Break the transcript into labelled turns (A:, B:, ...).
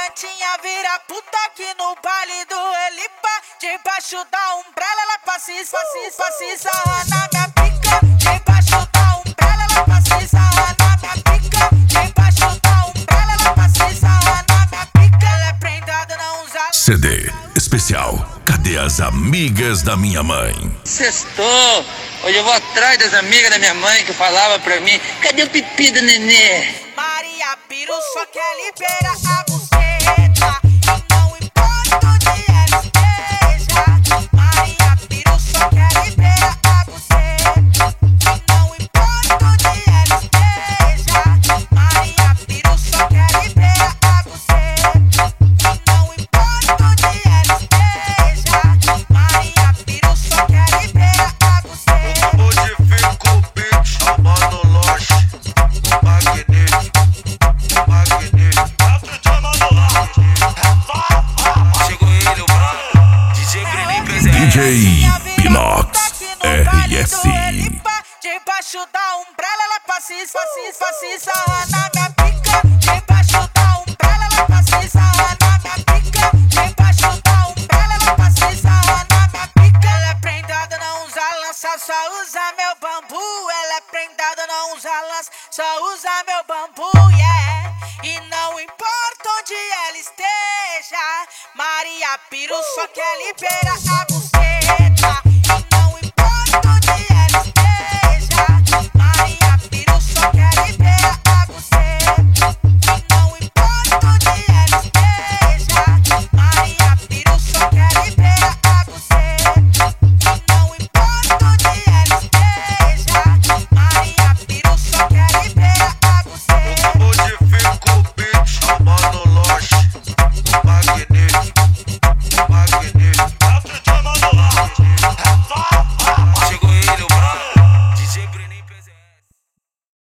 A: gatinha vira puta aqui no baile do Elipa. Debaixo da umbrella ela passa e sarra na minha pica. Debaixo da umbrella ela passa e sarra na minha pica. Debaixo da umbrella ela passa e sarra na minha pica. Ela é prendada, não usa
B: CD especial. Cadê as amigas da minha mãe?
C: Sextou. Hoje eu vou atrás das amigas da minha mãe que falava pra mim: cadê o pipi do nenê?
A: Maria Piru só quer liberar a buceta e não importa onde ela esteja. Maria Piru só quer liberar a buceta e não importa onde ela esteja. Maria Piru só quer liberar a buceta e não importa onde ela esteja. Maria Piru só quer liberar a buceta.
D: Hoje fico o beat chamando Loche, o magnífico. Chegou ele, o brabo DJ Greninho presente.
B: DJ Pinox RS.
A: Debaixo da umbrella ela passa e sarra na minha pica. Debaixo da umbrella ela passa e sarra na minha pica. Debaixo da umbrella ela passa e sarra na minha pica. Ela é prendada, não usa lança, só usa meu bambu. Ela é prendada, não usa lança, só usa meu bambu, yeah. E não importa onde ela esteja, Maria Piru só quer liberar a